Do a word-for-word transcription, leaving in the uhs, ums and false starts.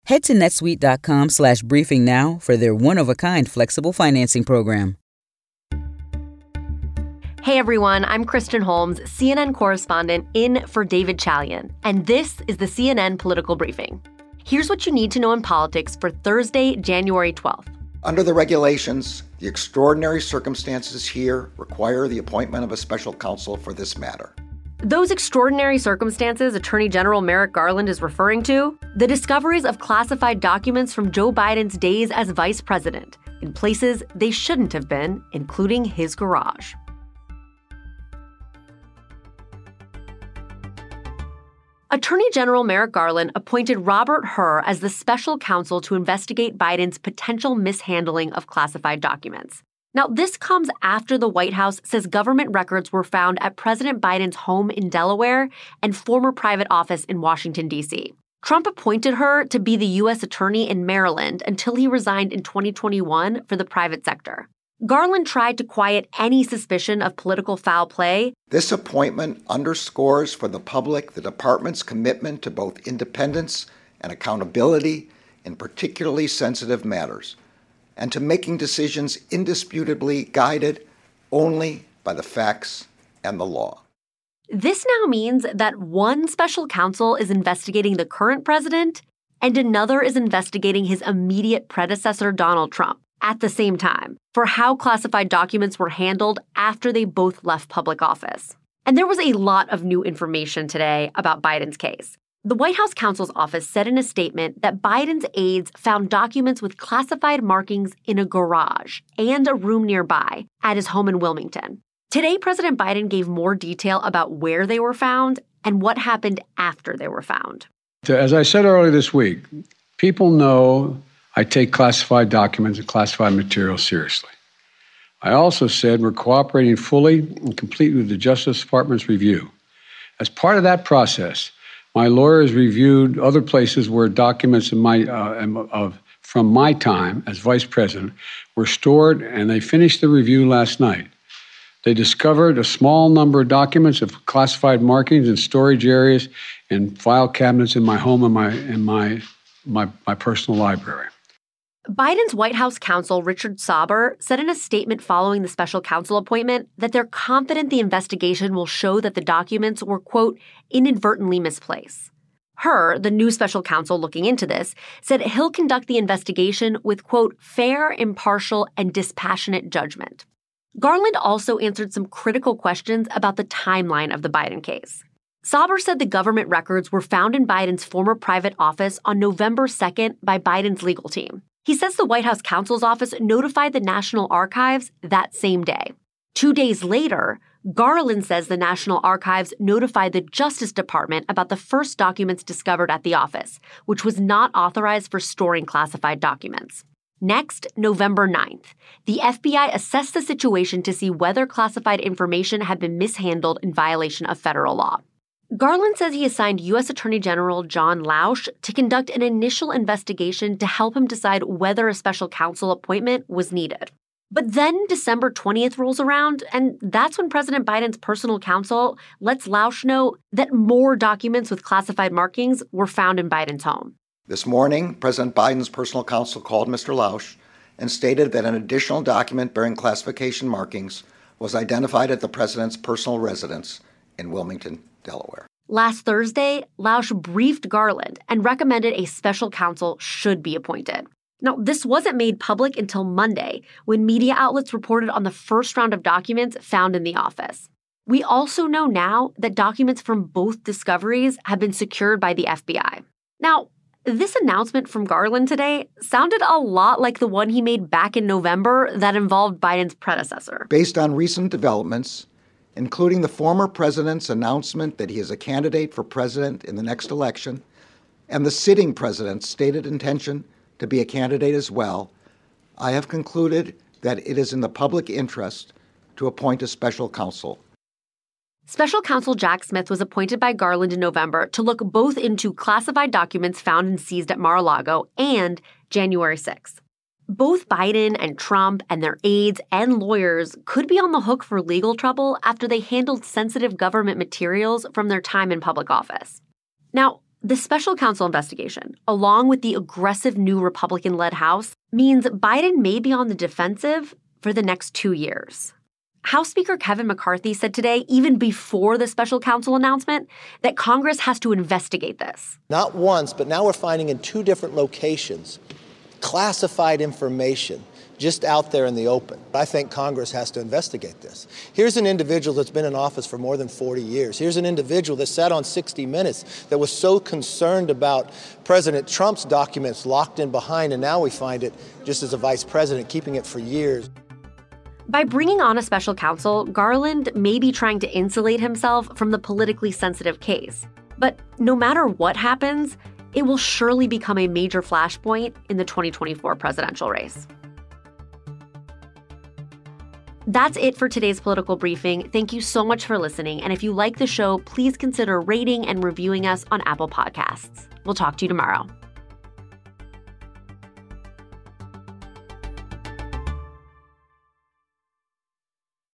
Head to netsuite.com slash briefing now for their one-of-a-kind flexible financing program. Hey everyone, I'm Kristen Holmes, C N N correspondent in for David Chalian, and this is the C N N Political Briefing. Here's what you need to know in politics for Thursday, January twelfth. Under the regulations, the extraordinary circumstances here require the appointment of a special counsel for this matter. Those extraordinary circumstances Attorney General Merrick Garland is referring to, the discoveries of classified documents from Joe Biden's days as vice president in places they shouldn't have been, including his garage. Attorney General Merrick Garland appointed Robert Hur as the special counsel to investigate Biden's potential mishandling of classified documents. Now, this comes after the White House says government records were found at President Biden's home in Delaware and former private office in Washington, D C. Trump appointed Hur to be the U S attorney in Maryland until he resigned in twenty twenty-one for the private sector. Garland tried to quiet any suspicion of political foul play. This appointment underscores for the public the department's commitment to both independence and accountability in particularly sensitive matters, and to making decisions indisputably guided only by the facts and the law. This now means that one special counsel is investigating the current president and another is investigating his immediate predecessor, Donald Trump, at the same time for how classified documents were handled after they both left public office. And there was a lot of new information today about Biden's case. The White House counsel's office said in a statement that Biden's aides found documents with classified markings in a garage and a room nearby at his home in Wilmington. Today, President Biden gave more detail about where they were found and what happened after they were found. As I said earlier this week, people know I take classified documents and classified material seriously. I also said we're cooperating fully and completely with the Justice Department's review. As part of that process, my lawyers reviewed other places where documents in my, uh, of, from my time as vice president were stored, and they finished the review last night. They discovered a small number of documents of classified markings in storage areas and file cabinets in my home and my, in my, my, my personal library. Biden's White House counsel, Richard Sauber, said in a statement following the special counsel appointment that they're confident the investigation will show that the documents were, quote, inadvertently misplaced. Hur, the new special counsel looking into this, said he'll conduct the investigation with, quote, fair, impartial, and dispassionate judgment. Garland also answered some critical questions about the timeline of the Biden case. Sauber said the government records were found in Biden's former private office on November second by Biden's legal team. He says the White House counsel's office notified the National Archives that same day. Two days later, Garland says the National Archives notified the Justice Department about the first documents discovered at the office, which was not authorized for storing classified documents. Next, November ninth, the F B I assessed the situation to see whether classified information had been mishandled in violation of federal law. Garland says he assigned U S Attorney General John Lausch to conduct an initial investigation to help him decide whether a special counsel appointment was needed. But then December twentieth rolls around, and that's when President Biden's personal counsel lets Lausch know that more documents with classified markings were found in Biden's home. This morning, President Biden's personal counsel called Mister Lausch and stated that an additional document bearing classification markings was identified at the president's personal residence in Wilmington, Delaware. Last Thursday, Lausch briefed Garland and recommended a special counsel should be appointed. Now, this wasn't made public until Monday, when media outlets reported on the first round of documents found in the office. We also know now that documents from both discoveries have been secured by the F B I. Now, this announcement from Garland today sounded a lot like the one he made back in November that involved Biden's predecessor. Based on recent developments, including the former president's announcement that he is a candidate for president in the next election, and the sitting president's stated intention to be a candidate as well, I have concluded that it is in the public interest to appoint a special counsel. Special counsel Jack Smith was appointed by Garland in November to look both into classified documents found and seized at Mar-a-Lago and January sixth. Both Biden and Trump and their aides and lawyers could be on the hook for legal trouble after they handled sensitive government materials from their time in public office. Now, The special counsel investigation, along with the aggressive new Republican-led House, means Biden may be on the defensive for the next two years. House Speaker Kevin McCarthy said today, even before the special counsel announcement, that Congress has to investigate this. Not once, but now we're finding in two different locations classified information just out there in the open. I think Congress has to investigate this. Here's an individual that's been in office for more than forty years. Here's an individual that sat on sixty minutes that was so concerned about President Trump's documents locked in behind, and now we find it just as a vice president, keeping it for years. By bringing on a special counsel, Garland may be trying to insulate himself from the politically sensitive case. But no matter what happens, it will surely become a major flashpoint in the twenty twenty-four presidential race. That's it for today's political briefing. Thank you so much for listening. And if you like the show, please consider rating and reviewing us on Apple Podcasts. We'll talk to you tomorrow.